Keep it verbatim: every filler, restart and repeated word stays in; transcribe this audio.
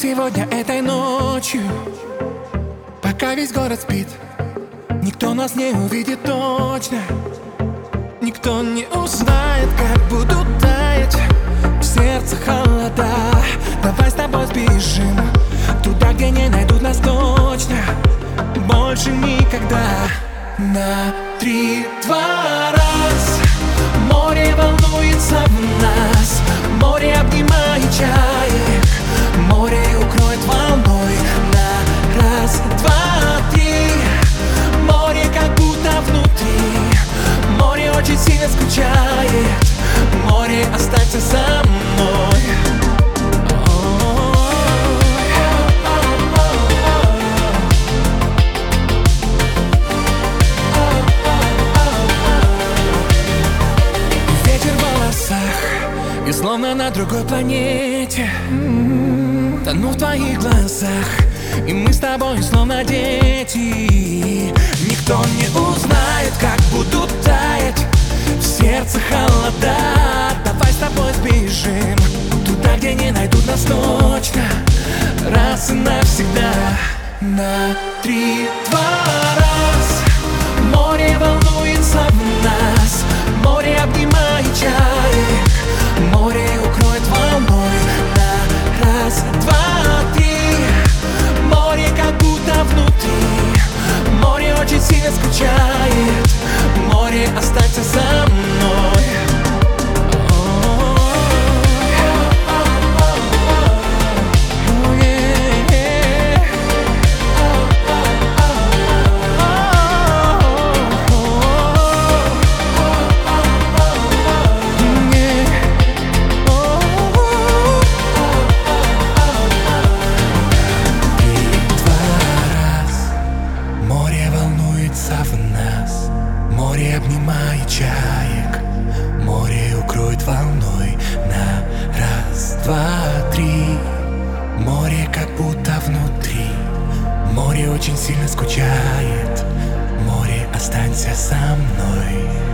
сегодня этой ночью, пока весь город спит, никто нас не увидит точно. Никто не узнает, как будут таять в сердце холода. Давай с тобой сбежим туда, где не найдут нас точно. Больше никогда. На три, два, раз. Море волнуется в нас, море обнимает чаек, море укроет волной. На раз, два, три. Море как будто внутри, море очень сильно скучает. Море, останься со мной. И словно на другой планете, тону в твоих глазах, и мы с тобой словно дети. Никто не узнает, как будут таять в сердце холода. Давай с тобой сбежим туда, где не найдут нас точно, раз и навсегда. На три, два, раз. Море волнуется в нас, море обнимает чаек, море укроет волной. На раз, два, три. Море как будто внутри, море очень сильно скучает. Море, останься со мной. Море обнимает чаек, море укроет волной. На раз, два, три. Море как будто внутри, море очень сильно скучает. Море, останься со мной.